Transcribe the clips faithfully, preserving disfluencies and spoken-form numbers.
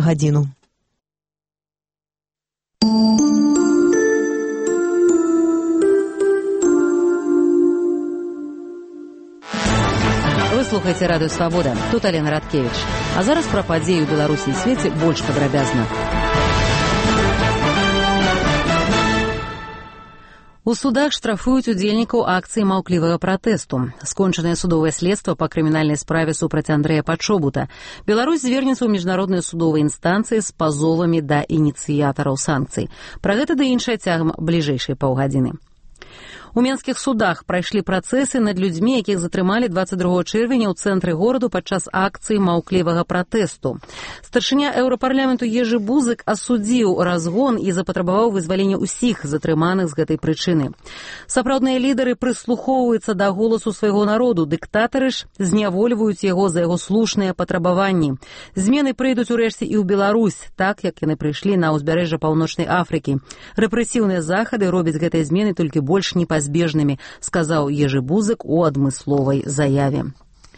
гадзіну. Вы слухаеце радыё «Свабода». Тут Алена Радкевіч. А зараз пра падзеі ў Беларусі і свеце больш падрабязна. У судах штрафуюць удзельнікаў акцыі маўклівага пратэсту. Скончанае судовае следства па крымінальнай справе супраць Андрэя Пачобута. Беларусь звернецца ў міжнародныя судовыя інстанцыі з пазовамі да ініцыятараў санкцый. Пра гэта ды іншае цягам бліжэйшай паўгадзіны. У менскіх судах прайшлі працэсы над людзьмі, якіх затрымалі дваццаць другога чэрвеня ў цэнтры гораду падчас акцыі маўклівага пратэсту. Старшыня еўрапарламенту Ежы Бузык асудзіў разгон і запатрабаваў вызвалення ўсіх затрыманых з гэтай прычыны. Сапраўдныя лідары прыслухоўваюцца да голасу свайго народу, дыктатары ж знявольваюць яго за яго слушныя патрабаванні. Змены прыйдуць урэшце і ў Беларусь, так як яны прыйшлі на ўзбярэжжа Паўночнай Афрыкі. Рэпрэсіўныя захады робяць гэтыя змены толькі больш непазбежнымі, сказаў Ежы Бузык у адмысловай заяве.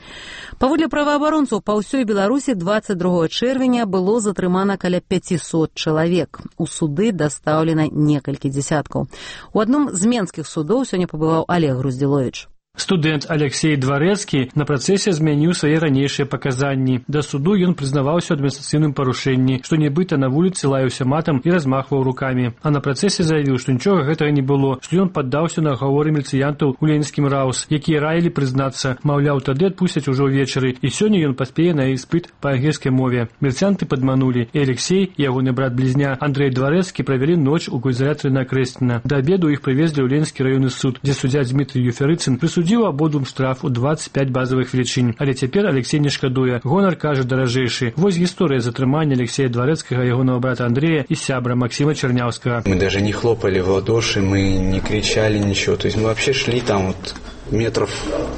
Паводле праваабаронцаў, па ўсёй Беларусі дваццаць другога чэрвеня было затрымана каля пяцісот чалавек. У суды дастаўлена некалькі дзесяткаў. У адным з менскіх судоў сёння пабываў Олег Груздзіловіч. Студэнт Алексей Дварэцкі на працэсе змяніў свае ранейшыя паказанні. Да суду ён прызнаваўся ў адміністрацыйным парушэнні, што нібыта на вуліцы лаяўся матам і размахваў рукамі. А на працэсе заявіў, што нічога гэтага не было, што ён паддаўся на агаворы міліцыянтаў у ленінскім раус, якія раілі прызнацца, маўляў, тады адпусцяць ужо ўвечары, і сёння ён паспее на іспыт па ангельскай мове. Міліцыянты падманулі, і Алексей і ягоны брат-блізня Андрэй Дварэцкі правялі ноч у ізалятары на Крэсціна. Да абеду іх прывезлі ў Ленінскі раённы суд, дзе суддзя Дмітрый Юферыцын прысудзіў абодвум штраф у дваццаць пяць базавых велічин. Але цяпер Алексей не шкадуе. Гонар, кажа, даражэйшы. Вось гісторыя затрымання Алексея Дварэцкага, ягонага брата Андрея и сябра Максима Чернявского. Мы даже не хлопали в ладоши, мы не кричали ничего. То есть мы вообще шли там вот метров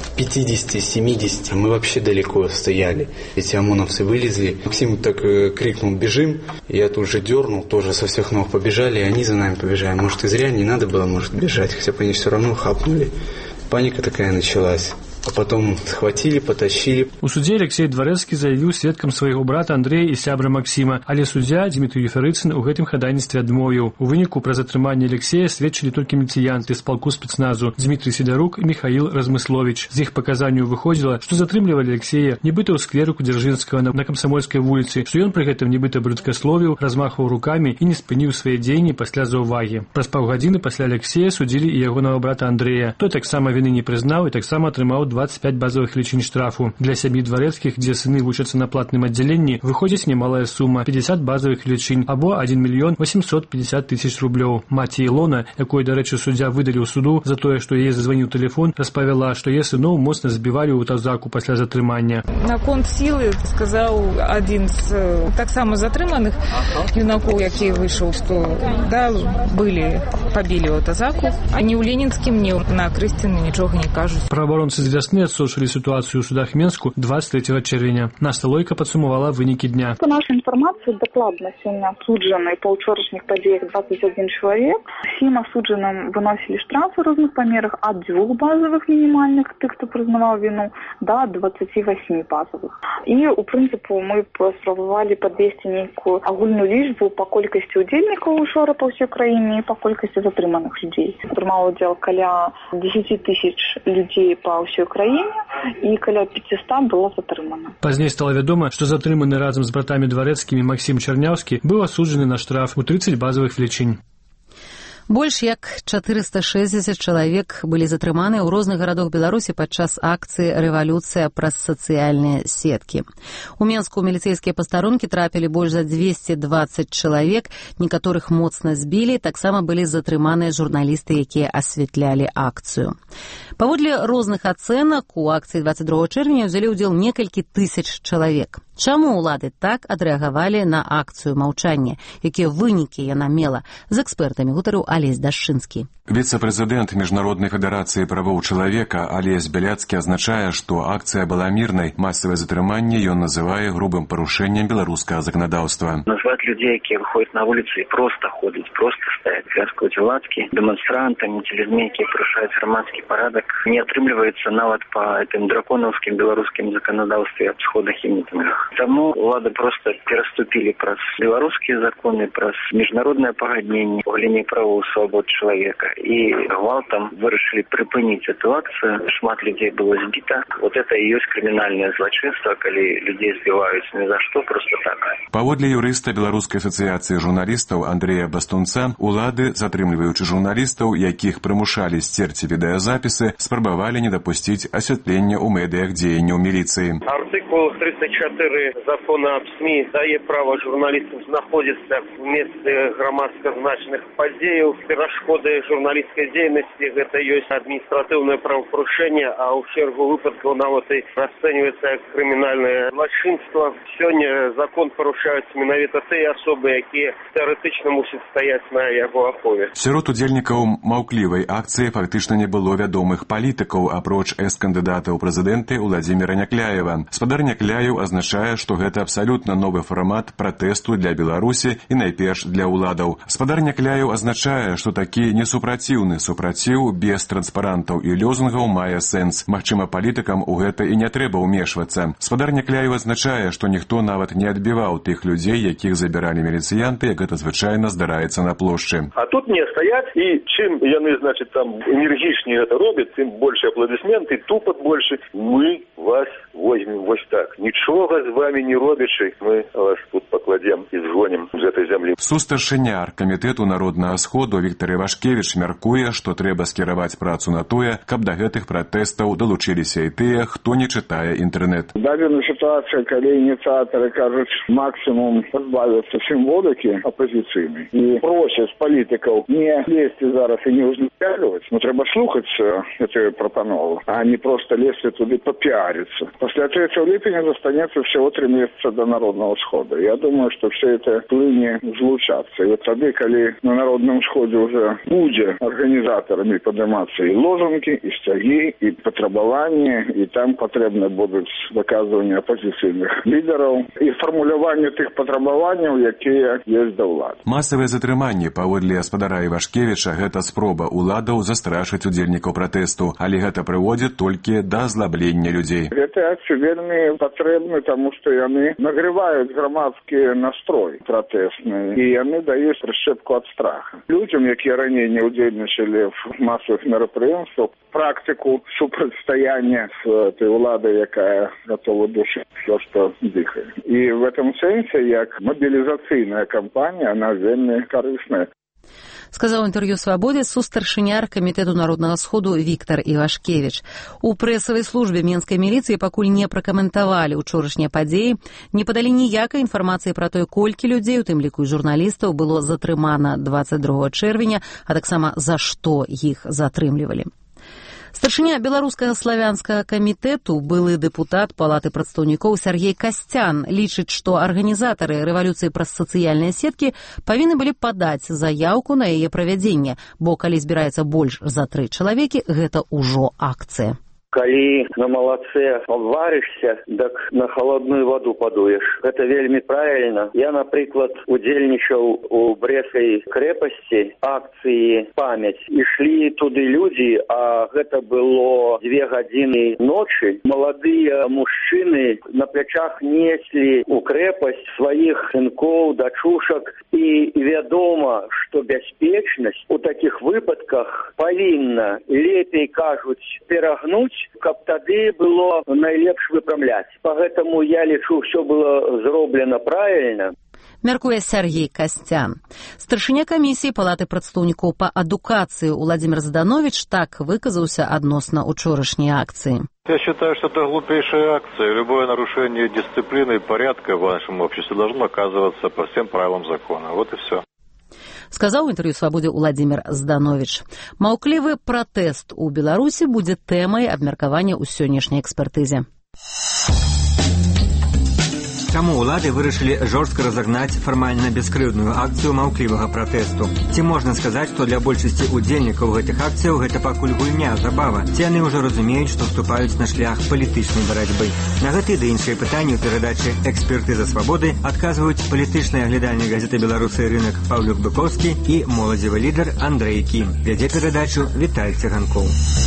пятьдесят-семьдесят. Мы вообще далеко стояли. Эти ОМОНовцы вылезли. Максим так э, крикнул «бежим». Я тут же дернул, тоже со всех ног побежали, и они за нами побежали. Может, и зря не надо было, может, бежать, хотя бы они все равно хапнули. Паника такая началась. А потом схватили, потащили. У судзе Алексей Дварэцкі заявіў сведкам свайго брата Андрэя і сябра Максима, але суддзя Дмітрый Юферыцын у гэтым хадайніцтве адмовіў. У выніку пра затрыманне Алексея сведчылі толькі міліцыянты з палку спецназу Дмітрый Сідарук і Михаил Размыслович. З іх паказанняў выходзіла, што затрымлівалі Алексея нібыта ў скверыку Дзяржынскага на, на Камсамольскай вуліцы, што ён пры гэтым нібыта брыдкасловіў, размахваў рукамі і не спыніў свае дзеянні пасля заўвагі. Праз паўгадзіны пасля Алексея судзілі і ягонага брата Андрэя. Той таксама віны не прызнаў і таксама атрымаў дваццаць пяць базовых величин штрафу. Для сям'і Дварэцкіх, дзе сыны вучацца на платным аддзяленні, выходзіць немалая сума – пятьдесят базовых величин, або один миллион восемьсот пятьдесят тысяч рублёў. Маці Ілона, якой, дарэчы, суддзя выдаліў суду за тое, што яе зазваніў тэлефон, распавяла, што яе сыноў моцна збівалі ў аўтазаку пасля затрымання. Наконт сілы сказаў адзін з таксама затрыманых юнакоў, які выйшаў, што да, былі, пабілі ў аўтазаку, а ні ў Ленінскім, ні на Крэсціна нічога не кажуць. Праваабаронцы з вясны адсочылі ситуацию в судах Менску двадцать третьего чэрвеня. Настя Лойка падсумавала вынікі дня. По нашей информации, докладно сегодня осуджены по учорашних подеях двадцать один человек. Всем осудженным выносили штрафы в разных померах от двух базовых минимальных, тех, кто признавал вину, до двадцати восьми базовых. И, у принципу, мы спробовали подвести некую огульную лічбу по колькости удельников учора по всей краине и по колькости затриманных людей. Прымало удел каля десяти тысяч людей по всей краине и каля пятисот было затрымана. Пазней стало вядома, што затрыманы разам з братамі Дварэцкімі Максим Чернявскі быў асуджаны на штраф у тридцать базовых величин. Больш як чатырыста шэсцьдзесят чалавек былі затрыманы ў розных гарадах Беларусі падчас акцыі «Рэвалюцыя праз сацыяльныя сеткі». У Менску ў міліцэйскія пастарункі трапілі больш за двести двадцать чалавек, некаторых моцна збілі, таксама былі затрыманыя журналісты, якія асвятлялі акцыю. Паводле розных ацэнак, у акцыі двадцать другога чэрвеня ўзялі ўдзел некалькі тысяч чалавек. Чаму ўлады так адрэагавалі на акцыю маўчання? Якія вынікі яна мела? З экспертамі гутарыў Алесь Дашчынскі. Віцэ-прэзідэнт Міжнароднай федэрацыі правоў чалавека Алесь Бяляцкі азначае, што акцыя была мірнай. Масавае затрыманне ён называе грубым парушэннем беларускага заканадаўства. Назваць людзей, якія выходзяць на вуліцы і проста ходзяць, проста стаяць, вязкаюць ладкі дэманстрантамі ці людзьмі, якія парушаюць грамадскі парадак, не атрымліваецца нават па гэтым драконаўскім беларускім заканадаўстве аб сходах і мітынгах. Таму ўлады проста пераступілі праз беларускія законы, праз міжнароднае пагадненне у галіне правоў свабод чалавека і гвалтам вырашылі прыпыніць эту акцыю. Шмат людзей было збіта. Вот это і ёсць крымінальнае злачынства, калі людзей збіваюць ні за што, проста так. Паводле юрыста Беларускай асацыяцыі журналістаў Андрэя Бастунца, улады, затрымліваючы журналістаў, якіх прымушалі сцерці відэазапісы, спрабавалі не дапусціць асвятлення ў медыях дзеянняў міліцыі. Артыкул тридцать четыре закона об СМИ дае права журналістам знаходзіцца в месцы грамадска значных падзеяў. Перашкоды журналістскай дзейнасці гэта ёсць адміністратыўнае правапарушэнне, а ў чергу выпадкаў нават і расцэньваецца як крымінальнае злачынства. Сёння закон парушаюць менавіта тыя асобы, якія тэарэтычна мусяць стаяць на яго ахове. Сярод удзельнікаў маўклівай акцыі фактычна не было вядомых палітыкаў, апроч экс-кандыдата ў прэзідэнты Уладзіміра Някляева. Спадар Някляеў азначае, што гэта абсалютна новы фармат пратэсту для Беларусі і найперш для ўладаў. Спадар Някляеў азначае, што такі несупраціўны супраціў без транспарантаў і лёзунгаў мае сэнс. Магчыма, палітыкам у гэта і не трэба ўмешвацца. Спадар Някляеў азначае, што ніхто нават не адбіваў тых людзей, якіх забіралі міліцыянты, як гэта звычайна здараецца на плошчы. А тут не стаяць, і чым яны, значит, там энергічней гэта робяць, тым больше аплодысменты, тупат больше. Мы вас возьмем вось так. Нічога з вами не робячы, мы вас тут пакладзем і згонім з гэтай зямлі. Сустаршыняр камітэту народнага сходу Віктор Івашкевіч мяркуе, што трэба скіраваць працу на тое, каб да гэтых пратэстаў далучыліся і тыя, хто не чытае інтэрнэт. Дадзена сітуацыя, калі ініцыятары кажуць максімум пазбавіцца сімволікі апазіцыйнай і просяць палітыкаў не лезці зараз і не ўзнікальваць, ну трэба слухаць гэтую прапанову, а не просто лезці туды папіариться. Пасля трэцяга ліпеня застанецца всего три месяца до Народного схода. Я думаю, что все это плыне злучаться. И вот тады, калі на Народном сходе уже будзе организаторами подниматься и лозунги, и стяги, и потребования, и там потребны будут доказывания оппозиционных лидеров, и формулирование тех потребований, якія есть до влады. Масавае затрыманне, паводле гаспадара Івашкевіча, гэта спроба уладаў застрашыць удзельнікаў пратэсту, але гэта прыводзіць толькі да азлаблення людзей. Гэта акцыі вельмі патрэбны, таму што яны нагреваюць грамадскі настрой пратэсны, і яны даюць прышчэпку ад страха. Людзям, якія раней не ўдзельнічалі в масавых мерапрыемствах, практыку супрацьстаяння з этой уладай, якая готова душыць все, што дыхае. І в этом сэнсе, як мобілізацыйная кампанія, она вельмі карысная. Сказаў інтэрв'ю «Свабодзе» сустаршыняр камітэту народнага сходу Віктор Івашкевіч. У прэсавай службе менскай міліцыі пакуль не пракаментавалі учорашнія падзеі, не падалі ніякай інфармацыі пра тое, колькі людзей, у тым ліку і журналістаў, было затрымана дваццаць другога чэрвеня, а таксама за што іх затрымлівалі. Старшыня беларускага славянскага камітэту, былы дэпутат Палаты прадстаўнікоў Сяргей Касцян, лічыць, што арганізатары рэвалюцыі праз сацыяльныя сеткі павінны былі падаць заяўку на яе правядзенне, бо калі збіраецца больш за тры чалавекі, гэта ўжо акцыя. Калі на малаце абварышся, так на холодную воду падуеш. Гэта вельмі правільна. Я, напрыклад, удзельнічаў у Брестскай крэпасці акцыі «Памяць». Ішлі туды людзі, а гэта было дзве гадзіны ночы. Маладыя мужчыны на плячах неслі ў крэпасць сваіх сынкоў, дачушак. І вядома, што бяспечнасць у такіх выпадках павінна, лепей кажуць, перагнуць, каб тады было найлепш выпрамляць. Поэтому я лічу, все было зроблена правильно. Мяркуе Сяргей Касцян. Старшыня камісіі Палаты прадстаўнікоў па адукацыі Уладзімир Зданович так выказаўся адносна учорашняй акцыі. Я считаю, что это глупейшая акция. Любое нарушение дисциплины и порядка в нашем обществе должно оказываться по всем правилам закона. Вот и все. Сказаў у інтэрв'ю «Свабодзе» Уладзімир Зданович. Маўклівы пратэст у Беларусі будзе тэмай абмеркавання ў сённяшняй экспертызе. Чаму ўлады вырашылі жорстка разагнаць фармальна бескрыўдную акцыю маўклівага пратэсту? Ці можна сказаць, што для большасці удзельнікаў гэтых акцыяў гэта пакуль гульня, забава? Ці яны ўжо разумеюць, што вступаюць на шлях палітычнай барацьбы? На гэты ды іншыя пытанні ў перадачы «Экспертыза свабоды» адказваюць палітычны аглядальнік газеты «Беларусы» рынак Паўлюк Быковскі і моладзевы лідар Андрэй Кім. Вядзе перадачу Віталь Цыганкоў.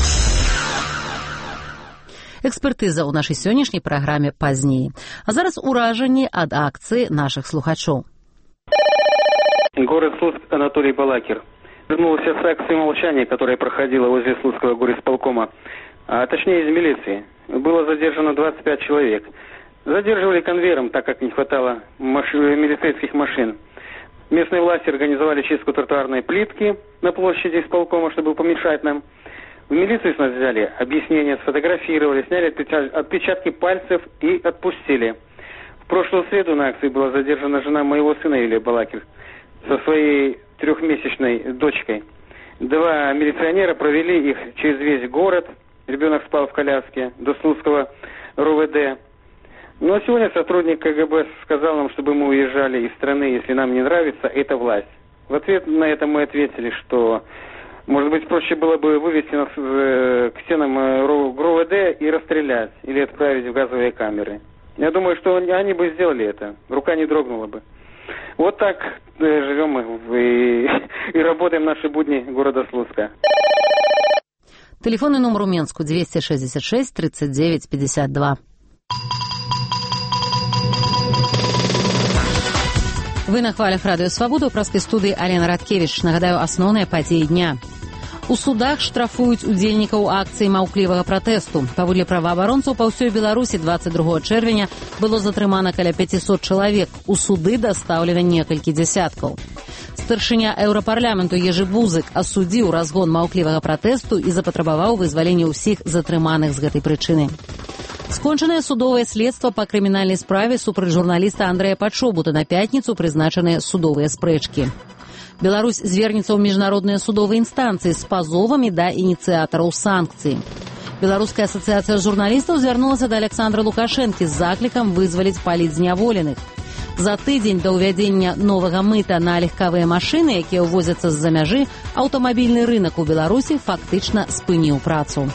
Экспертыза ў нашай сённяшняй праграме пазней. А зараз уражанні ад акцыі нашых слухачоў. Город Слуцк, Анатолий Балакир. Вернулся с акции молчания, которая проходила возле Слуцкого горисполкома, а точнее из милиции. Было задержано двадцать пять человек. Задерживали конвейером, так как не хватало маш... милицейских машин. Местные власти организовали чистку тротуарной плитки на площади исполкома, чтобы помешать нам. В милицию с нас взяли, объяснения, сфотографировали, сняли отпечатки пальцев и отпустили. В прошлую среду на акции была задержана жена моего сына Юлия Балакир со своей трехмесячной дочкой. Два милиционера провели их через весь город. Ребенок спал в коляске до Слуцкого РОВД. Ну а сегодня сотрудник КГБ сказал нам, чтобы мы уезжали из страны, если нам не нравится эта власть. В ответ на это мы ответили, что... Может быть, проще было бы вывести нас к стенам РОВД и расстрелять, или отправить в газовые камеры. Я думаю, что они бы сделали это. Рука не дрогнула бы. Вот так живем мы и, и работаем наши будни города Слуцка. Телефонный номер у Менску двести шестьдесят шесть тридцать девять пятьдесят два. Вы на хвалях Радыё Свабода, ў праскай студыі Алена Радкевіч. Нагадаю, асноўныя падзеі дня. У судах штрафуюць удзельнікаў акцыі маўклівага пратэсту. Паводле праваабаронцаў, па ўсёй Беларусі двадцать другого чэрвеня было затрымана каля пятьсот чалавек. У суды дастаўлена некалькі дзясяткаў. Старшыня Еўрапарламенту Ежы Бузык асудзіў разгон маўклівага пратэсту і запатрабаваў вызвалення ўсіх затрыманых з гэтай прычыны. Скончанае судовае следства па крымінальнай справе супраць журналіста Андрэя Пачобута. На пятніцу прызначаныя судовыя спрэчкі. Беларусь звернецца ў міжнародныя судовыя інстанцыі з пазовамі да ініцыятараў санкцый. Беларуская асацыяцыя журналістаў звярнулася да Александра Лукашэнкі з заклікам вызваліць палітзняволеных. За тыдзень да ўвядзення новага мыта на легкавыя машыны, якія ўвозяцца з-за мяжы, аўтамабільны рынак у Беларусі фактычна спыніў працу.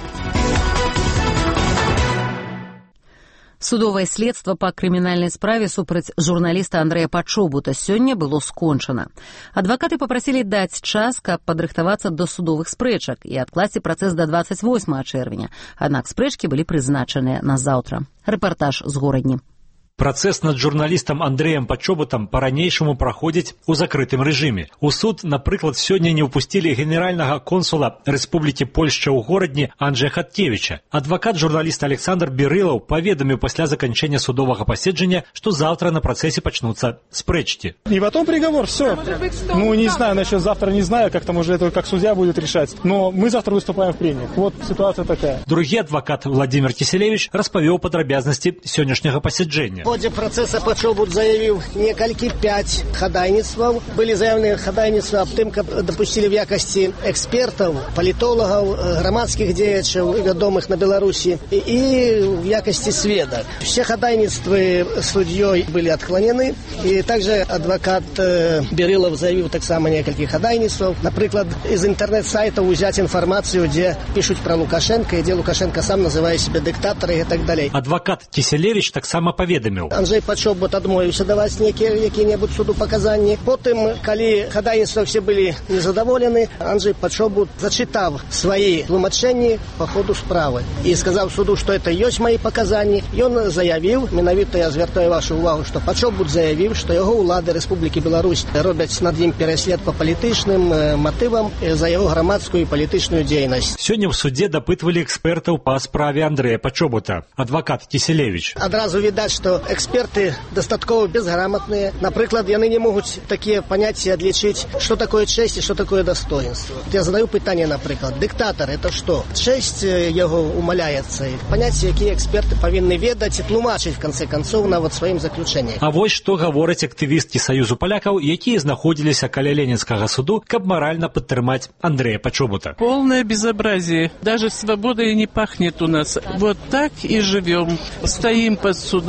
Судовае следства па крымінальнай справе супраць журналіста Андрэя Пачобута сёння было скончана. Адвакаты папрасілі даць час, каб падрыхтавацца да судовых спрэчак і адкласці працэс да двадцать восьмого чэрвеня. Аднак спрэчкі былі прызначаныя на заўтра. Рэпартаж з горадні. Працэс над журналістам Андрэем Пачобутам па-ранейшаму праходзіць у закрытым рэжыме. У суд, напрыклад, сёння не ўпусцілі генеральнага консула Рэспублікі Польшча ў горадні Анджэя Хаткевіча. Адвакат журналіста Александр Берылаў паведаміў пасля заканчэння судовага паседжання, што заўтра на працэсе пачнуцца спрэчкі. И потом приговор, все. Ну, не знаю, насчет завтра не знаю, как там уже это как судья будет решать. Но мы завтра выступаем в прениях. Вот ситуация такая. Другі адвакат Владимир Киселевич распавёў падрабязнасці сённяшняга паседжання. В ходе процесса Пачобут заявил некалькі пять хадайніцтваў. Были заявлены хадайніцтва аб тым, каб допустили в якости экспертов, политологов, громадских деячаў, вядомых на Беларуси, и, и в якости сведок. Все хадайніцтвы судьей были отклонены. И также адвокат э, Берылов заявил так само некалькі хадайніцтваў. Например, из интернет-сайтов взять информацию, где пишут про Лукашенко, и где Лукашенко сам называет себя диктатором и так далее. Адвокат Киселевич так само поведомил. Анджэй Пачобут адмовіўся даваць некія які-небудзь суду паказанні. Потым, калі хадайніцтва все былі незадаволены, Анджэй Пачобут зачытаў свае тлумачэнні по ходу справы і сказаў суду, што это ёсць мои паказанні. Ён заявіў, менавіта я звяртаю вашу увагу, што Пачобут заявіў, што яго ўлады Рэспублікі Беларусь робяць над ім пераслед па палітычным матывам за яго грамадскую і палітычную дзейнасць. Сёння ў судзе дапытвалі экспертаў па справе Андрэя Пачобута. Адвакат Киселевич. Адразу відаць, што эксперты дастаткова безграмотные. Например, яны не могут такие понятия отличить, что такое честь и что такое достоинство. Я задаю питание, например, диктатор это что? Честь его умаляется. Понятия, какие эксперты повинны ведать и тлумачить, в конце концов, на вот своим заключением. А вот что говорят активистки Союзу поляков, якія знаходились около Ленинского суду, каб морально подтримать Андрея Пачобута. Полное безобразие. Даже свободой не пахнет у нас. Вот так и живем. Стоим под судом,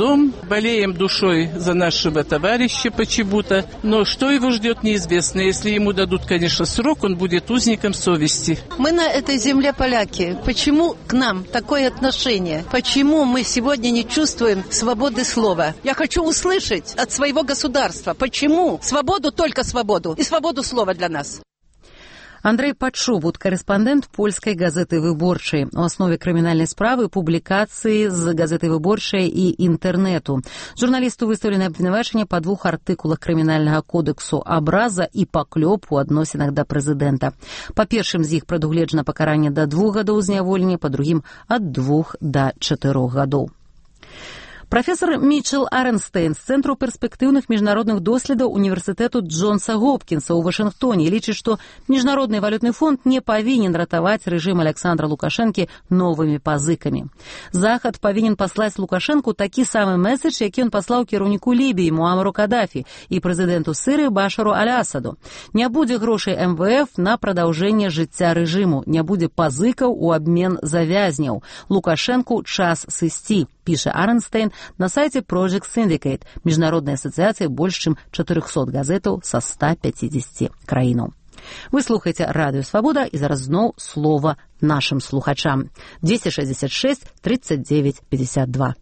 болеем душой за нашего товарища Почебута, но что его ждет, неизвестно. Если ему дадут, конечно, срок, он будет узником совести. Мы на этой земле поляки. Почему к нам такое отношение? Почему мы сегодня не чувствуем свободы слова? Я хочу услышать от своего государства, почему свободу, только свободу, и свободу слова для нас. Андрей Пачобут, корреспондент польской газеты «Выборчай». У основе криминальной справы публикации з газеты «Выборчай» и интернету. Журналисту выставлены обвинувачення по двух артикулах Криминального кодексу «Абраза» и «Паклёп» у адносінах да прэзідэнта. Па першым з іх прадугледжана пакаранне да двух гадоў зняволення, па другім ад двух да чатырох гадоў. Профессор Митчел Аренстейн з Цэнтру перспектыўных міжнародных доследаў універсітэту Джонса Гопкінса ў Вашынгтоне лічыць, што Міжнародны валютны фонд не павінен ратаваць рэжым Александра Лукашэнкі новымі пазыкамі. Захад павінен паслаць Лукашэнку такі самы месседж, які ён паслаў кіраўніку Лібіі Муамару Кадафі і прэзідэнту Сырыі Башару Аль-Асаду. Не будзе грошай эм вэ эф на прадаўжэнне жыцця рэжыму, не будзе пазыкаў у абмен за вязняў. Лукашэнку час сысці, піша Аренстейн на сайте Project Syndicate, міжнароднай асацыяцыі больш чым чатырохсот газетаў са ста пяцідзесяці краінаў. Вы слухаеце Радыё Свабода, і зараз зноў слова нашым слухачам. двести шестьдесят шесть тридцать девять пятьдесят два.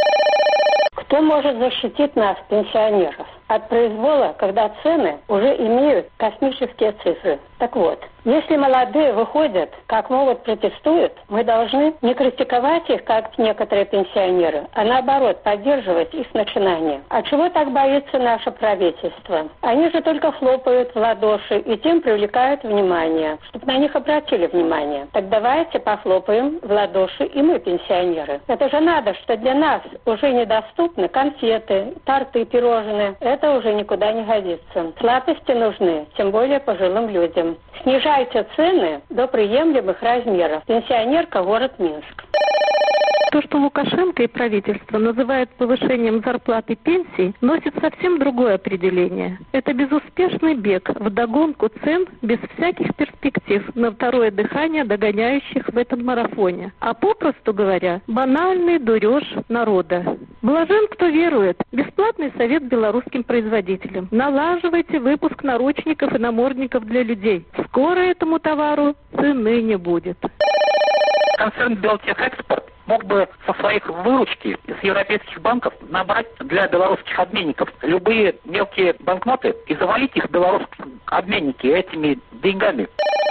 Кто может защитить нас, пенсионеров, от произвола, когда цены уже имеют космические цифры? Так вот, если молодые выходят, как могут, протестуют, мы должны не критиковать их, как некоторые пенсионеры, а наоборот, поддерживать их начинания. А чего так боится наше правительство? Они же только хлопают в ладоши и тем привлекают внимание, чтобы на них обратили внимание. Так давайте похлопаем в ладоши и мы, пенсионеры. Это же надо, что для нас уже недоступны конфеты, торты, пирожные. Это уже никуда не годится. Слабости нужны, тем более пожилым людям. Снижайте цены до приемлемых размеров. Пенсионерка, город Минск. То, что Лукашенко и правительство называют повышением зарплат и пенсий, носит совсем другое определение. Это безуспешный бег вдогонку цен без всяких перспектив на второе дыхание догоняющих в этом марафоне. А попросту говоря, банальный дуреж народа. Блажен, кто верует. Бесплатный совет белорусским производителям. Налаживайте выпуск наручников и намордников для людей. Скоро этому товару цены не будет. Концерн «Белтехэкспорт» мог бы со своих выручки с европейских банков набрать для белорусских обменников любые мелкие банкноты и завалить их белорусские обменники этими деньгами.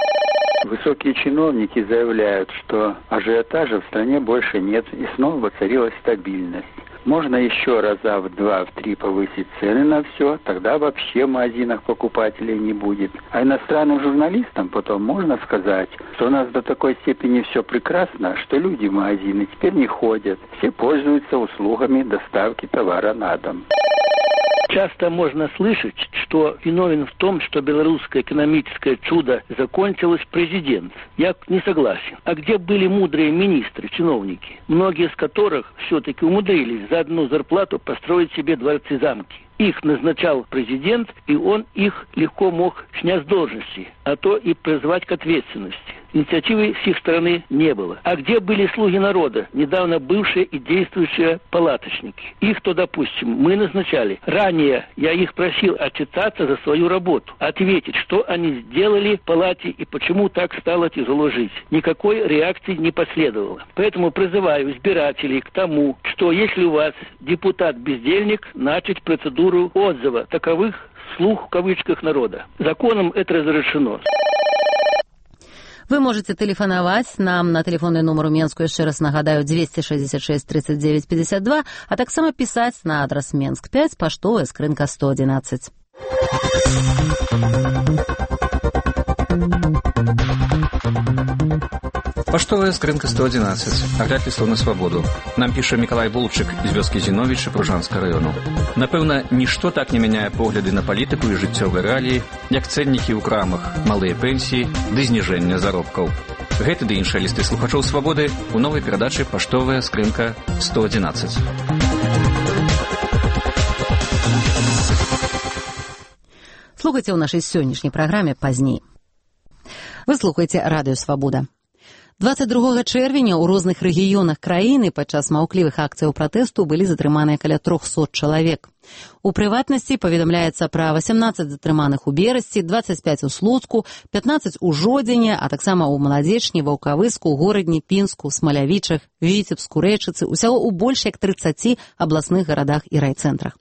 Высокие чиновники заявляют, что ажиотажа в стране больше нет и снова воцарилась стабильность. Можно еще раза в два, в три повысить цены на все, тогда вообще в магазинах покупателей не будет. А иностранным журналистам потом можно сказать, что у нас до такой степени все прекрасно, что люди в магазины теперь не ходят, все пользуются услугами доставки товара на дом. Часто можно слышать, что виновен в том, что белорусское экономическое чудо закончилось президент. Я не согласен. А где были мудрые министры, чиновники, многие из которых все-таки умудрились за одну зарплату построить себе дворцы-замки? Их назначал президент, и он их легко мог снять с должности, а то и призвать к ответственности. Инициативы с их стороны не было. А где были слуги народа, недавно бывшие и действующие палаточники? Их-то, допустим, мы назначали. Ранее я их просил отчитаться за свою работу, ответить, что они сделали в палате и почему так стало тяжело жить. Никакой реакции не последовало. Поэтому призываю избирателей к тому, что если у вас депутат-бездельник, начать процедуру отзыва таковых слуг в кавычках народа. Законом это разрешено. Вы можете тэлефанаваць нам на тэлефонны нумар у Менску, яшчэ раз нагадаю, двести шестьдесят шесть тридцать девять пятьдесят два, а таксама пісаць на адрас Менск пять, паштовая скрынка сто одиннадцать. Паштовая скрынка сто одиннадцать. Агляд лістоў на свабоду. Нам піша Мікалай Волчык з вёскі Зіновіча Пружанска раёну. Напэўна, нішто так не мяняе погляды на палітыку і жыццёвыя рэаліі, як цэннікі ў крамах, малыя пенсіі ды зніжэнне заробкаў. Гэты ды іншыя лісты слухачоў свабоды у новай перадачы «Паштовая скрынка сто одиннадцать». Слухайце ў нашай сённяшняй праграме пазней. Вы слухаеце Радыё Свабода. двадцать другога чэрвеня ў розных рэгіёнах краіны падчас маўклівых акцыяў пратэсту былі затрыманыя каля трохсот чалавек. У прыватнасці паведамляецца пра васемнаццаць затрыманых у Берасці, дваццаць пяць у Слуцку, пятнаццаць у Жодзіне, а таксама ў Маладзечні, Ваўкавыску, Горадні, Пінску, Смалявічах, Віцебску, Рэчыцы, усяго ў больш як трыццаці абласных гарадах і райцэнтрах.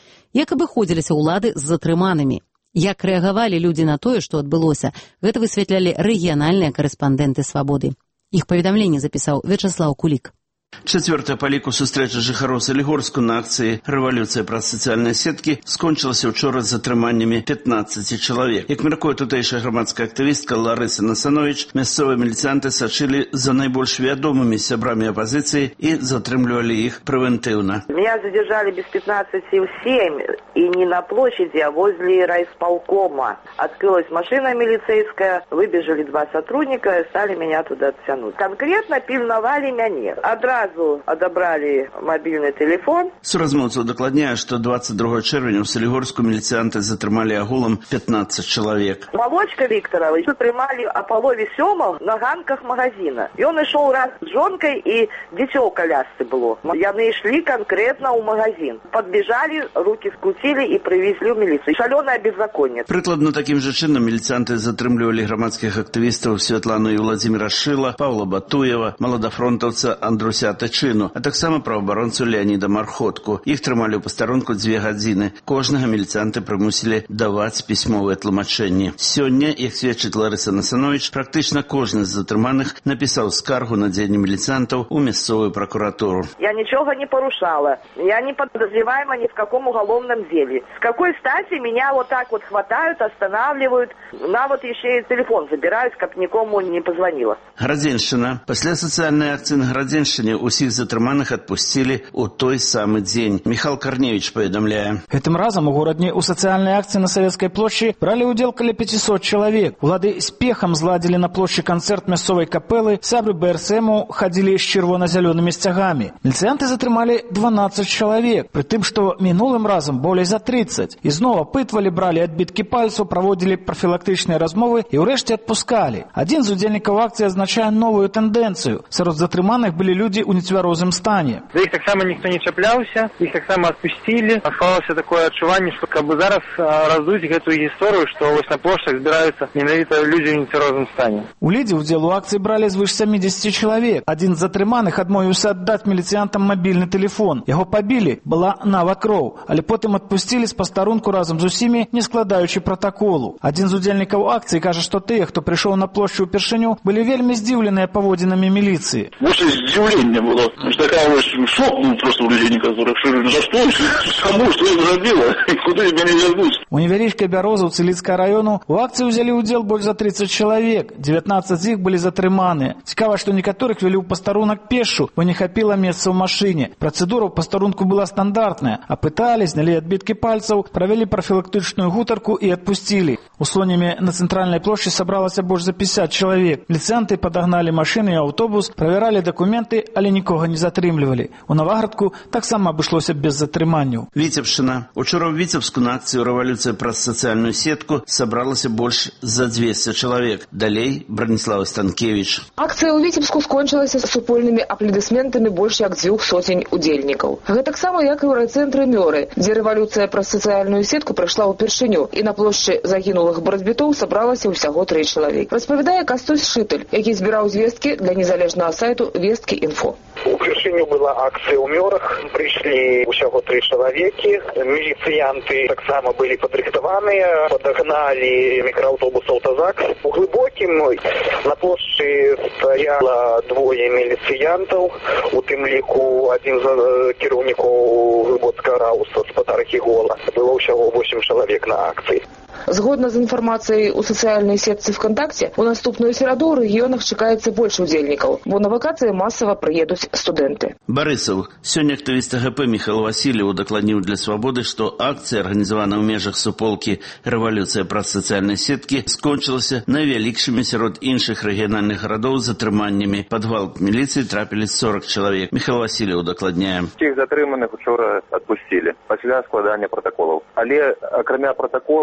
Як абыходзіліся ўлады з затрыманымі? Як рэагавалі людзі на тое, што адбылося, гэта высвятлялі рэгіянальныя карэспандэнты «Свабоды». Іх паведамленне запісаў Вячаслаў Кулік. Чацвёртая па ліку сустрэча жыхароў Салігорску на акцыі «Рэвалюцыя праз сацыяльныя сеткі» скончылася ўчора з затрыманнямі пятнаццаці чалавек. Як мяркуе тутэйшая грамадская актывістка Ларыса Насанович, мясцовыя міліцыянты сачылі за найбольш вядомымі сябрамі апазіцыі і затрымлівалі іх прэвентыўна. Меня задержали без пятнадцати в семь, и не на площади, а возле райисполкома. Открылась машина милицейская, выбежали два сотрудника и стали меня туда оттянуть. Конкретно пильновали меня. Одразу адабралі мабільны телефон. Суразмоўцаў дакладняе, што двадцать другога чэрвеня ў Салігорску міліцыянты затрымалі агулам пятнаццаць чалавек. Малочка Віктарович затрымалі о палове сёмаў на ганках магазина. Ён ішоў раз з жонкай і дзіцё ў калясцы было. Яны ішлі канкрэтна ў магазин. Подбежали, руки скрутили и привезли в милицию. Шалёное беззаконие. Прыкладна такім жа чынам міліцыянты затрымлівалі грамадскіх актывістаў Святлану і Владзіміра Шыла, Павла Батуева, маладафронтаўца Андруся Тачыну, а таксама праваабаронцу Леаніда Мархотку. Іх трымалі ў пастарунку дзве гадзіны. Кожнага міліцыянты прымусілі даваць пісьмовыя тлумачэнні. Сёння, як сведчыць Ларыса Насанович, практычна кожны з затрыманых напісаў скаргу на дзеянні міліцыянтаў у мясцовую прокуратуру. Я ничего не порушала. Я не подозреваема ни в каком уголовном деле. С какой стати меня вот так вот хватают, останавливают? На вот еще и телефон забирают, как никому не позвонила. Градзеншчына. Пасля сацыяльнай акцыі на Градзеншчыне усіх затрыманых адпусцілі ў той самы дзень. Михал Карневич паведамляе. Гэтым разам у горадні ў сацыяльнай акцыі на Савецкай плошчы бралі ўдзел каля пяцісот чалавек. Улады спехам зладзілі на плошчы канцэрт мясцовай капэлы, сябры бэ эр эс эму хадзілі з чырвона-зялёнымі сцягамі. Міліцыянты затрымалі дванаццаць чалавек, пры тым, што мінулым разам болей за трыццаць. І зноў апытвалі, бралі адбіткі пальцаў, праводзілі прафілактычныя размовы і ўрэшце адпускалі. Адзін з удзельнікаў акцыі азначае новую тэндэнцыю. Сярод затрыманых былі людзі ў нецвярозым стане. За іх таксама ніхто не чапляўся, іх таксама адпусцілі. Асталося такое адчуванне, што каб зараз раздуць гэтую гісторыю, што вось на плошчах збіраюцца менавіта людзі ў нецвярозым стане. У лідзе ўдзел у акцыі бралі звыш сямідзесяці чалавек. Адзін з затрыманых адмовіўся аддаць міліцыянтам мабільны тэлефон. Яго пабілі, была нават кроў, але потым адпусцілі з пастарунку разам з усімі, не складаючы протаколу. Адзін з удзельнікаў акцыі кажа, што тыя, хто прыйшоў на плошчу ўпершыню, былі вельмі здзіўленыя паводзінамі міліцыі. Больше здзіўлення было. Такая вось шок, ну, просто у людей некоторых. За что? Кому? Что я зробила? Куды мяне вярнуць? У невялічкай Бярозаўцы Лідскага раёну у акцыі ўзялі ўдзел больш за трыццаць чалавек. дзевятнаццаць з іх былі затрыманыя. Цікава, што некаторых вялі ў пастарунак пешшу, бо не хапіла месца ў машыне. Працэдура ў пастарунку была стандартная. Апыталі, знялі адбіткі пальцаў, правялі прафілактычную гутарку і адпусцілі. У Слонеме на цэнтральнай плошчы сабралася больш за пятьдесят чалавек. Міліцыянты падагналі машыны і аўтобус, правяралі дакументы, але нікога не затрымлівалі. У Наваградку таксама абышлося без затрыманняў. Віцебшчына. Учора ў Віцебску на акцыю «Рэвалюцыя праз сацыяльную сетку» сабралася больш за двести чалавек. Далей Браніслава Станкевич. Акцыя ў Віцебску скончылася супольнымі апладысментамі больш як дзвюх соцень удзельнікаў. Гэтаксама як і ў райцэнтры Мёры, дзе рэвалюцыя праз сацыяльную сетку прайшла ўпершыню, і на плошчы загінулых барацьбітоў сабралася ўсяго тры чалавек. Распавядае Кастусь Шыталь, які збіраў звесткі для незалежнага сайту «Весткі інфо». Упершыню была акцыя ў Мёрах, прыйшлі ўсяго тры чалавекі. Міліцыянты таксама былі падрыхтаваныя, падагналі мікрааўтобус «Аўтазак». У глыбокім на плошчы стаяла двое міліцыянтаў, у тым ліку адзін з кіраўнікоў глыбоцкага рауса, спадар Гігола. Было ўсяго восемь чалавек на акцыі. Згодна з інфармацыяй у сацыяльнай сетцы ВКонтакце, у наступную сераду ў рэгіёнах чакаецца больш удзельнікаў, бо на вакацыі масава прыедуць студэнты. Барысаў. Сёння актывіст АГП Міхал Васильев удакладніў для «Свабоды», што акцыя, арганізавана ў межах суполкі «Рэвалюцыя праз сацыяльныя сеткі», скончылася найвялікшымі сярод іншых рэгіянальных гарадоў затрыманнямі. Пад гвалт міліцыі трапілі сорок чалавек. Міхал Васильев удакладняе. Тых затрыманых учора адпусцілі пасля складання пратаколаў. Але акрамя пратакола, учора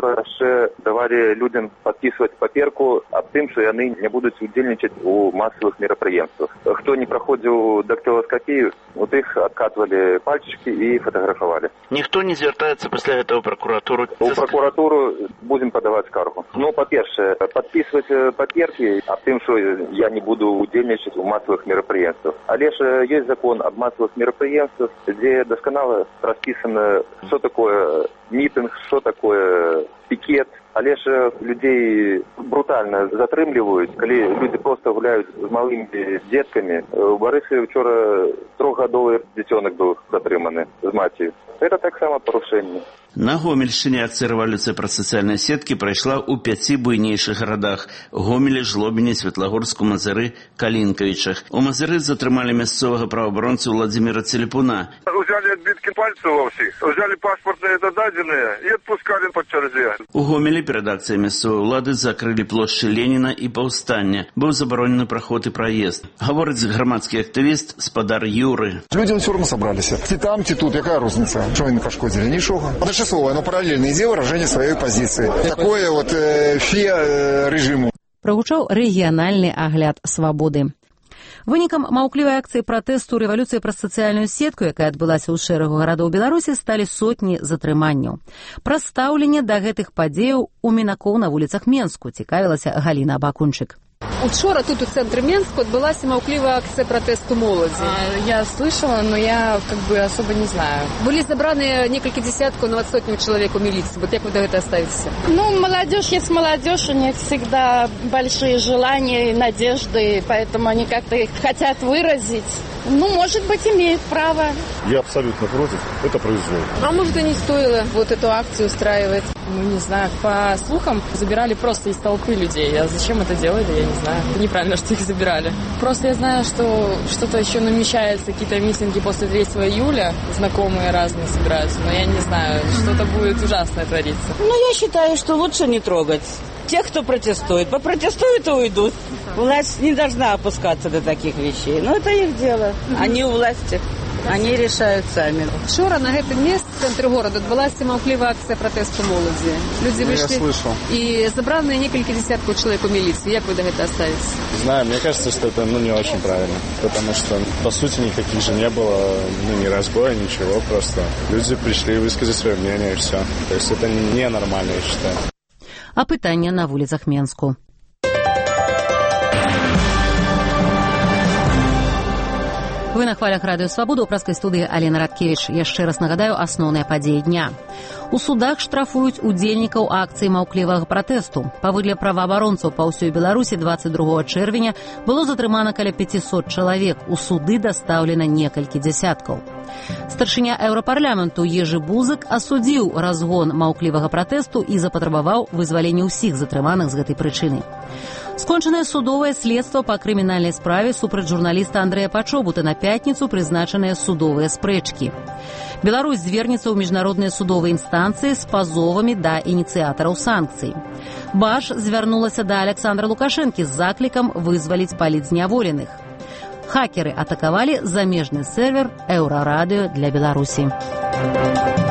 Учора ще давали людям підписувати паперку об тим, що вони не будуть удільничати у масових мероприємствах. Хто не проходив дактилоскопію, у тих відкатували пальчики і фотографували. Ніхто не звертається після цього в прокуратуру? У прокуратуру будемо подавати скаргу. Ну, по-перше, підписувати паперки об тим, що я не буду удільничати у масових мероприємствах. Але ж є закон об масових мероприємствах, де досконало розписано, що таке мітинг, що таке пікет. Але ж людей брутально затримлюють, коли люди просто гуляють з малими дітками. У Борисі вчора трьохгодовий дитинок був затриманий з матір'ю. Це так само порушення. На Гомельщині акція «Революція про соціальні сітки» пройшла у п'яти буйніших городах – Гомелі, Жлобіні, Світлогорську, Мазири, Калінковичах. У Мазири затримали місцевого правооборонця Владимира Целепуна. Взяли відбитки пальців у всіх, взяли паспортні дані і відпускали по черзі. У Гомелі перед акцією місцевої влади закрили площі Леніна і Повстання. Був заборонений проход і проїзд. Говорить громадський активіст Спадар Юри. Люди все одно зібралися. Ті там, ті тут. Яка різниця? Що вони пошкодили? Нічого. Слово, оно параллельно идея выражения своей позиции. Такое вот э, фе э, режиму. Прогучаў рэгіянальны агляд свабоды. Вынікам маўклівай акцыі пратэсту рэвалюцыі праз сацыяльную сетку, якая адбылася ў шэрагу гарадоў Беларусі, сталі сотні затрыманняў. Пра стаўленне да гэтых падзеяў у мінакоў на вуліцах Менску цікавілася Галіна Абакунчык. Учора тут у центре Менска отбылась маўклівая акция протесту молоди. А, я слышала, но я как бы особо не знаю. Были забраны несколько десятков, ну, от сотни человек у милиции. Вот как вы до этого оставитесь? Ну, молодежь есть молодежь, у них всегда большие желания и надежды, поэтому они как-то их хотят выразить. Ну, может быть, имеют право. Я абсолютно против. Это произвол. А может, и не стоило вот эту акцию устраивать? Ну, не знаю. По слухам, забирали просто из толпы людей. А зачем это делали, я не знаю. Это неправильно, что их забирали. Просто я знаю, что что-то еще намечается, какие-то митинги после третьего июля. Знакомые разные собираются. Но я не знаю, что-то будет ужасное твориться. Ну, я считаю, что лучше не трогать тех, кто протестует. Попротестуют и уйдут. Власть не должна опускаться до таких вещей. Но это их дело. Они у власти. Они решают сами. Вчора на гэтым месте, в центре города, отбылась маўклівая акция протесту молоди. Люди ну, вышли и забрали несколько десятков человек у милиции. Как вы до этого оставитесь? Знаю, мне кажется, что это ну, не очень правильно. Потому что, по сути, никаких же не было, ну, ни разбоя, ничего. Просто люди пришли высказать свое мнение, и все. То есть это ненормально, я считаю. А пытання на вулицах Менску. Вы на хвалях радыё Свабода, ў праскай студыі Алена Радкевіч. Яшчэ раз нагадаю асноўныя падзеі дня. У судах штрафуюць удзельнікаў акцыі маўклівага пратэсту. Паводле праваабаронцаў па ўсёй Беларусі двадцать другого чэрвеня было затрымана каля пятьсот чалавек. У суды дастаўлена некалькі дзясяткаў. Старшыня еўрапарламенту Ежы Бузык асудзіў разгон маўклівага пратэсту і запатрабаваў вызвалення ўсіх затрыманых з гэтай прычыны. Скончанае судовае следства па крымінальнай справе супраць журналіста Андрэя Пачобута. На пятніцу прызначаныя судовыя спрэчкі. Беларусь звернецца ў міжнародныя судовыя інстанцыі з пазовамі да ініцыятараў санкцый. Баш звярнулася да Александра Лукашэнкі з заклікам вызваліць палітзняволеных. Хакеры атакавалі замежны сервер Еўрарадыё для Беларусі.